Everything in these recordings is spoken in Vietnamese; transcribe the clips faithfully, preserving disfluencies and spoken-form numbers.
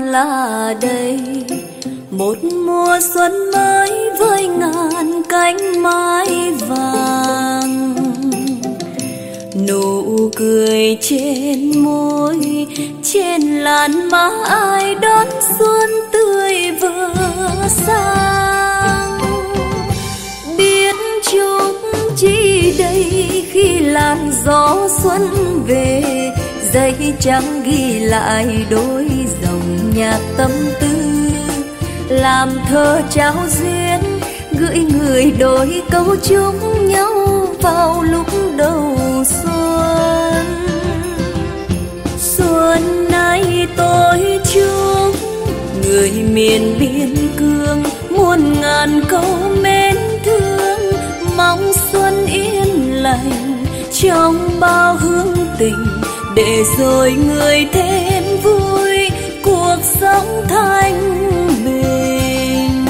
là đây, một mùa xuân mới với ngàn cánh mai vàng. Nụ cười trên môi, trên làn má ai đón xuân tươi vừa sang. Biết chúc chi đây khi làn gió xuân về, giấy trắng ghi lại đôi dòng nhạc tâm tư. Làm thơ trao duyên, gửi người đôi câu chúc nhau vào lúc đầu xuân. Xuân nay tôi chúc người miền biên cương muôn ngàn câu mến thương, mong xuân yên lành trong bao hương tình, để rồi người thêm vui cuộc sống thanh bình.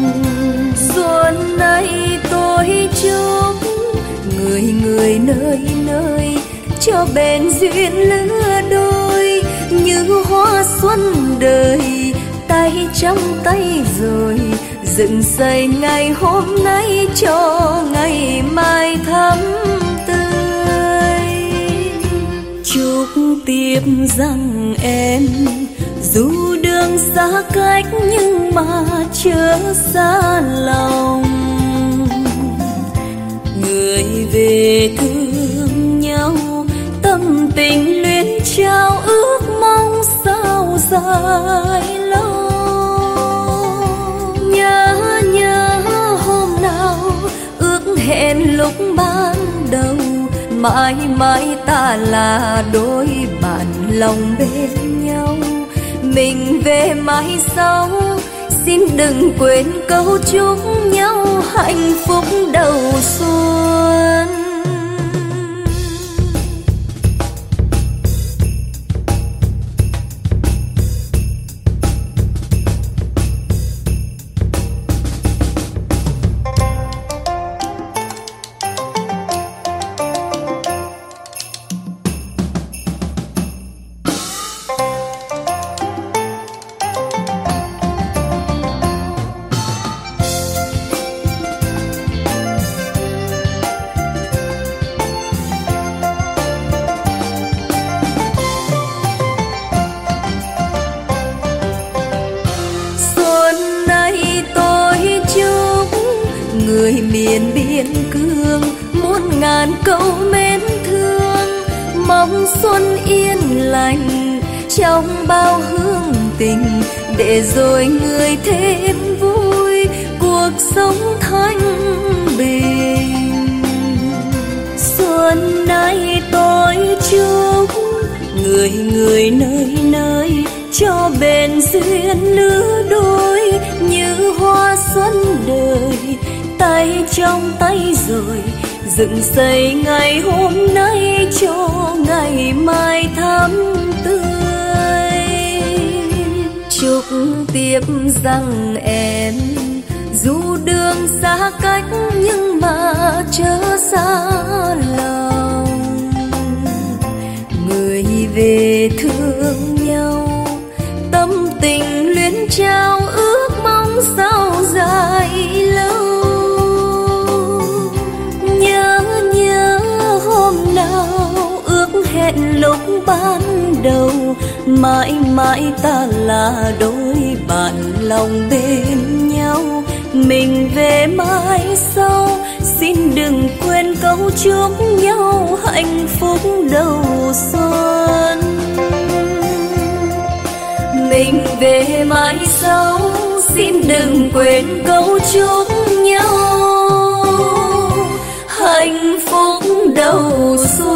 Xuân nay tôi chúc người người nơi nơi cho bền duyên lứa đôi, như hoa xuân đời tay trong tay rồi, dựng xây ngày hôm nay cho ngày mai thắm tươi. Chúc tiếp rằng em dù đường xa cách nhưng mà chớ xa lòng, người về thương nhau tâm tình luyến trao, ước mong sao dài lâu. Nhớ nhớ hôm nào ước hẹn lúc ban đầu, mãi mãi ta là đôi bạn lòng bên nhau. Mình về mãi sau, xin đừng quên câu chúc nhau hạnh phúc đầu xuân. Người miền biên cương muôn ngàn câu mến thương, mong xuân yên lành trong bao hương tình, để rồi người thêm vui cuộc sống thanh bình. Xuân nay tôi chúc người người nơi nơi cho bền duyên lứa đôi, như hoa xuân đời tay trong tay rồi, dựng xây ngày hôm nay cho ngày mai thắm tươi. Chúc tiếp rằng em dù đường xa cách nhưng mà chớ xa lòng, người về thương nhau tâm tình luyến trao, ước mong sao dài lâu. Nhớ nhớ hôm nào ước hẹn lúc ban đầu, mãi mãi ta là đôi bạn lòng bên nhau. Mình về mãi sau, xin đừng quên câu chúc nhau hạnh phúc đầu xuân. Mình về mãi sau, xin đừng quên câu chúc nhau hạnh phúc đầu xuân.